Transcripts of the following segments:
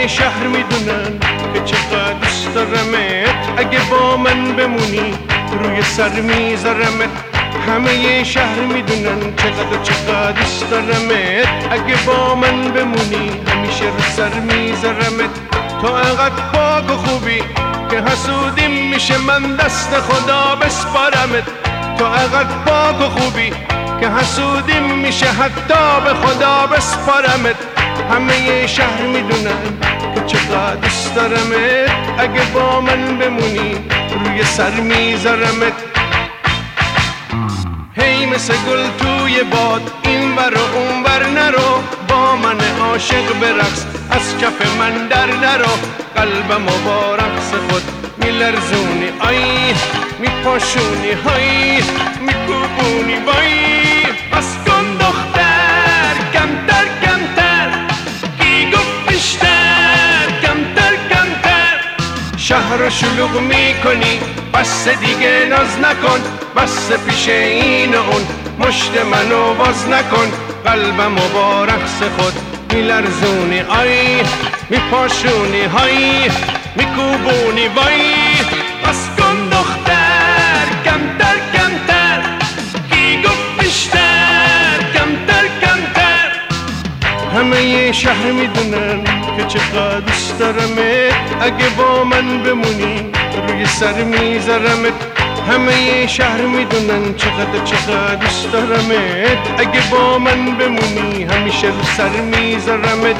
همه شهر میدونن که چقدر دوست دارمت، اگه با من بمونی روی سر میذارمت. همه شهر میدونن چقدر دوست دارمت، اگه با من بمونی همیشه رو سر میذارمت. تو انقدر پاک و خوبی که حسودیم میشه من دست خدا بسپارمت. تو انقدر پاک و خوبی که حسودیم میشه حتی به خدا بسپارمت. همه شهر میدونن که چقدر دوست دارمت، اگه با من بمونی روی سر میذارمت. هی مثل گل توی باد این ور و اون ور نرو، با من عاشق برقص از کف من در نرو. قلبم و با رقص خود میلرزونی، آی میپاشونی، های میکوبونی، وای بس کن دختر، کمتر کمتر، کی گفت بیشتر، کمتر کمتر. شهر رو شلوغ میکنی، بس دیگه ناز نکن، بس پیش این و اون مشت منو باز نکن. قلبم و با رقص خود میلرزونی، آی میپاشونی، های میکوبونی، وای بس کن دختر، کمتر کمتر، کی گفت بیشتر، کمتر کمتر. همه شهر میدونن که چقدر دوست دارمت، اگه با من بمونی روی سر میذارمت. همه شهر میدونن چقدر دوست دارمت، اگه با من بمونی همیشه رو سر میذارمت.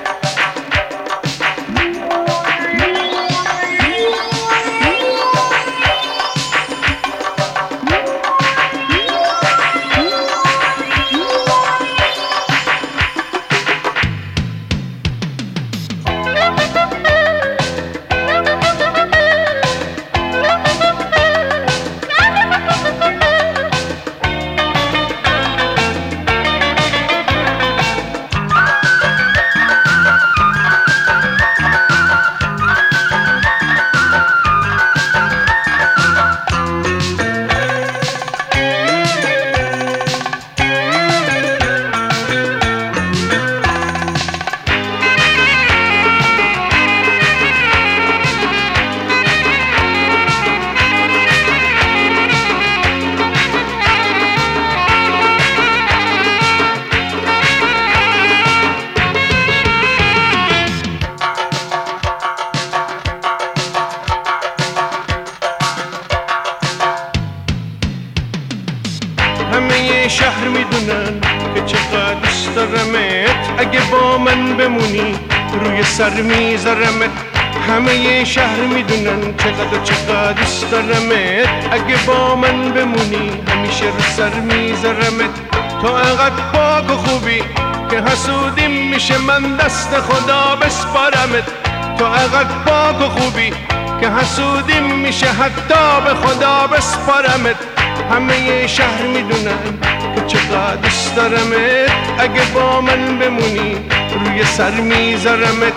همه شهر میدونن که چقدر دوست دارمت، اگه با من بمونی روی سر میذارمت. همه شهر میدونن چقدر دوست دارمت، اگه با من بمونی همیشه رو سر میذارمت. تو انقدر پاک و خوبی که حسودیم میشه من دست خدا بسپارمت. تو انقدر پاک و خوبی که حسودیم میشه حتی به خدا بسپارمت. همه شهر میدونن که چقدر دوست دارمت، اگه با من بمونی روی سر میذارمت.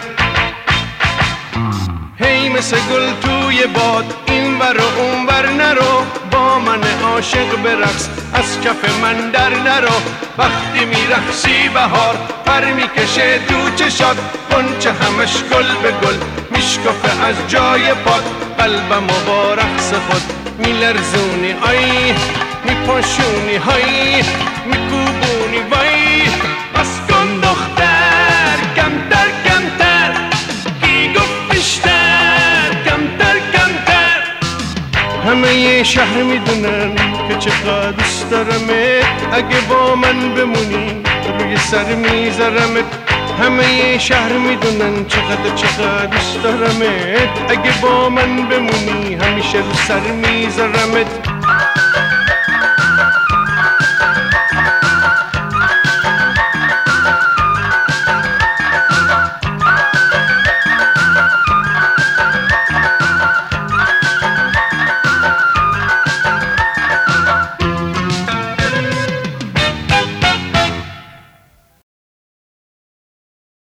هی مثل گل توی باد این ور و اون ور نرو، با من عاشق برقص از کف من در نرو. وقتی میرقصی بهار پر میکشه تو چشات، غنچه همش گل به گل میشکفه از جای پات. قلبم و با رقص خود میلرزونی، آی میپاشونی، های میکوبونی، وای بس کن دختر، کمتر کمتر، کی گفت بیشتر، کمتر کمتر. همه شهر میدونن که چقدر دوست دارمت، اگه با من بمونی روی سر میذارمت. همه شهر میدونن چقدر دوست دارمت، اگه با من بمونی همیشه رو سر میذارمت.